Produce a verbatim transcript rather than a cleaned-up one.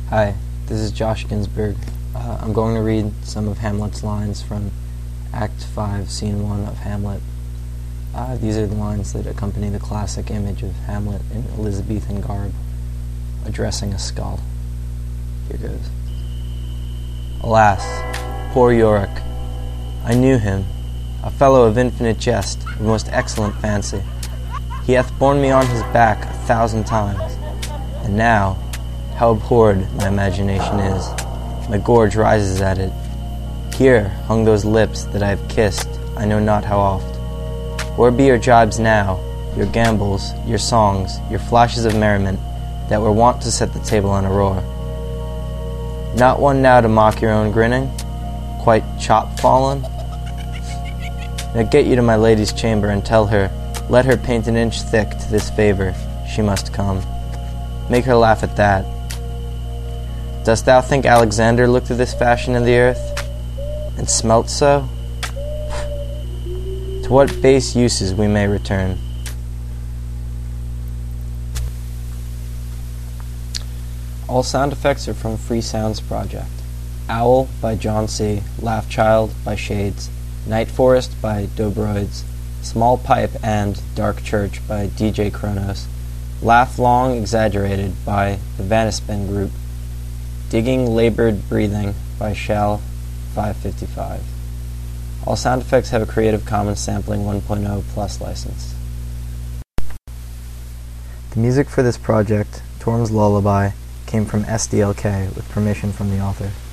Hi, this is Josh Ginsberg. Uh, I'm going to read some of Hamlet's lines from Act five, Scene one of Hamlet. Uh, these are the lines that accompany the classic image of Hamlet in Elizabethan garb, addressing a skull. Here goes. Alas, poor Yorick! I knew him, a fellow of infinite jest, of most excellent fancy. He hath borne me on his back a thousand times, and now, how abhorred my imagination is, my gorge rises at it. Here hung those lips that I have kissed, I know not how oft. Where be your jibes now, your gambols, your songs, your flashes of merriment, that were wont to set the table on a roar? Not one now to mock your own grinning, quite chop-fallen? Now get you to my lady's chamber and tell her, let her paint an inch thick to this favor, she must come. Make her laugh at that. Dost thou think Alexander looked at this fashion of the earth, and smelt so? To what base uses we may return. All sound effects are from Free Sounds Project. Owl by John C., Laugh Child by Shades, Night Forest by Dobroids, Small Pipe and Dark Church by D J Kronos, Laugh Long Exaggerated by the Vanispin Group, Digging Labored Breathing by Shell five fifty-five. All sound effects have a Creative Commons Sampling one point oh Plus license. The music for this project, Torm's Lullaby, came from S D L K with permission from the author.